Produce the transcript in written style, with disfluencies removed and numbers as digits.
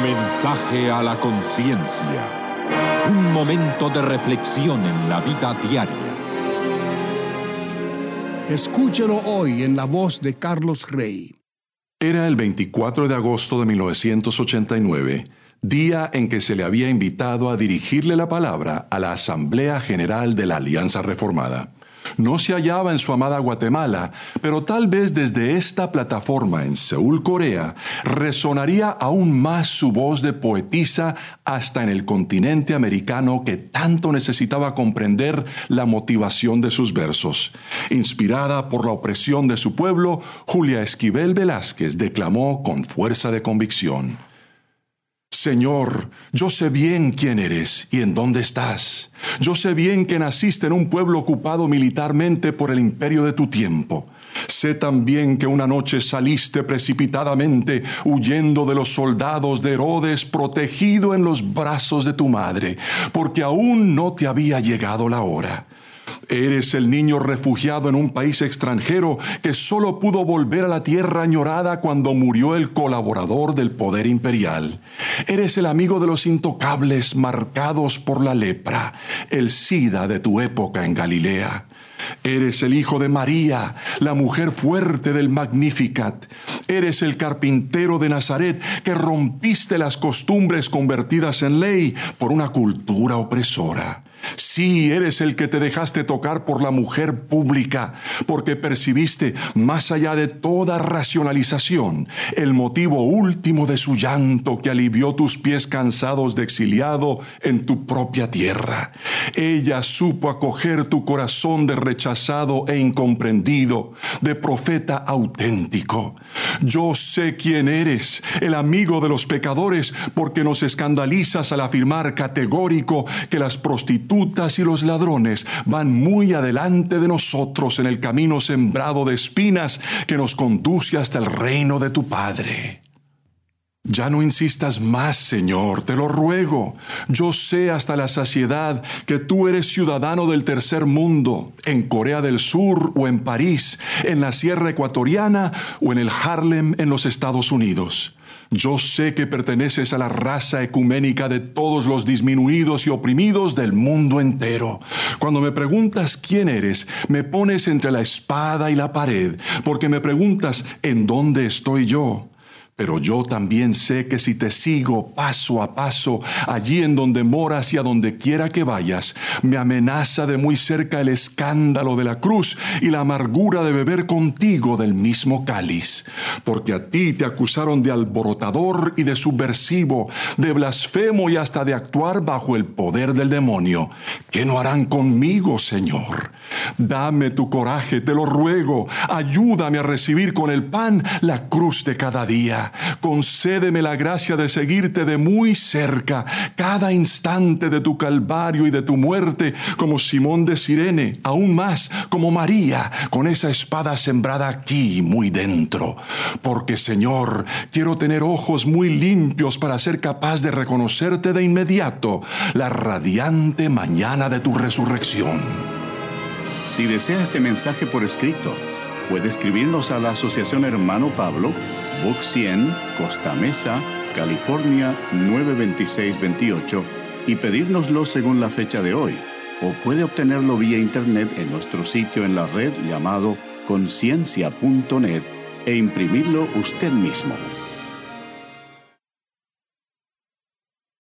Mensaje a la conciencia. Un momento de reflexión en la vida diaria. Escúchelo hoy en la voz de Carlos Rey. Era el 24 de agosto de 1989, día en que se le había invitado a dirigirle la palabra a la Asamblea General de la Alianza Reformada. No se hallaba en su amada Guatemala, pero tal vez desde esta plataforma en Seúl, Corea, resonaría aún más su voz de poetisa hasta en el continente americano que tanto necesitaba comprender la motivación de sus versos. Inspirada por la opresión de su pueblo, Julia Esquivel Velázquez declamó con fuerza de convicción: Señor, yo sé bien quién eres y en dónde estás. Yo sé bien que naciste en un pueblo ocupado militarmente por el imperio de tu tiempo. Sé también que una noche saliste precipitadamente huyendo de los soldados de Herodes, protegido en los brazos de tu madre, porque aún no te había llegado la hora. Eres el niño refugiado en un país extranjero que solo pudo volver a la tierra añorada cuando murió el colaborador del poder imperial. Eres el amigo de los intocables marcados por la lepra, el SIDA de tu época en Galilea. Eres el hijo de María, la mujer fuerte del Magnificat. Eres el carpintero de Nazaret que rompiste las costumbres convertidas en ley por una cultura opresora. Sí, eres el que te dejaste tocar por la mujer pública, porque percibiste, más allá de toda racionalización, el motivo último de su llanto que alivió tus pies cansados de exiliado en tu propia tierra. Ella supo acoger tu corazón de rechazado e incomprendido, de profeta auténtico. Yo sé quién eres, el amigo de los pecadores, porque nos escandalizas al afirmar categórico que las prostitutas y los ladrones van muy adelante de nosotros en el camino sembrado de espinas que nos conduce hasta el reino de tu Padre. Ya no insistas más, Señor, te lo ruego. Yo sé hasta la saciedad que tú eres ciudadano del tercer mundo, en Corea del Sur o en París, en la Sierra Ecuatoriana o en el Harlem en los Estados Unidos. Yo sé que perteneces a la raza ecuménica de todos los disminuidos y oprimidos del mundo entero. Cuando me preguntas quién eres, me pones entre la espada y la pared, porque me preguntas ¿en dónde estoy yo? Pero yo también sé que si te sigo paso a paso, allí en donde moras y a donde quiera que vayas, me amenaza de muy cerca el escándalo de la cruz y la amargura de beber contigo del mismo cáliz. Porque a ti te acusaron de alborotador y de subversivo, de blasfemo y hasta de actuar bajo el poder del demonio. ¿Qué no harán conmigo, Señor? Dame tu coraje, te lo ruego. Ayúdame a recibir con el pan la cruz de cada día. Concédeme la gracia de seguirte de muy cerca, cada instante de tu calvario y de tu muerte, como Simón de Cirene, aún más como María, con esa espada sembrada aquí muy dentro. Porque, Señor, quiero tener ojos muy limpios para ser capaz de reconocerte de inmediato la radiante mañana de tu resurrección. Si desea este mensaje por escrito, puede escribirnos a la Asociación Hermano Pablo, Box 100, Costa Mesa, California 92628 y pedírnoslo según la fecha de hoy. O puede obtenerlo vía internet en nuestro sitio en la red llamado conciencia.net e imprimirlo usted mismo.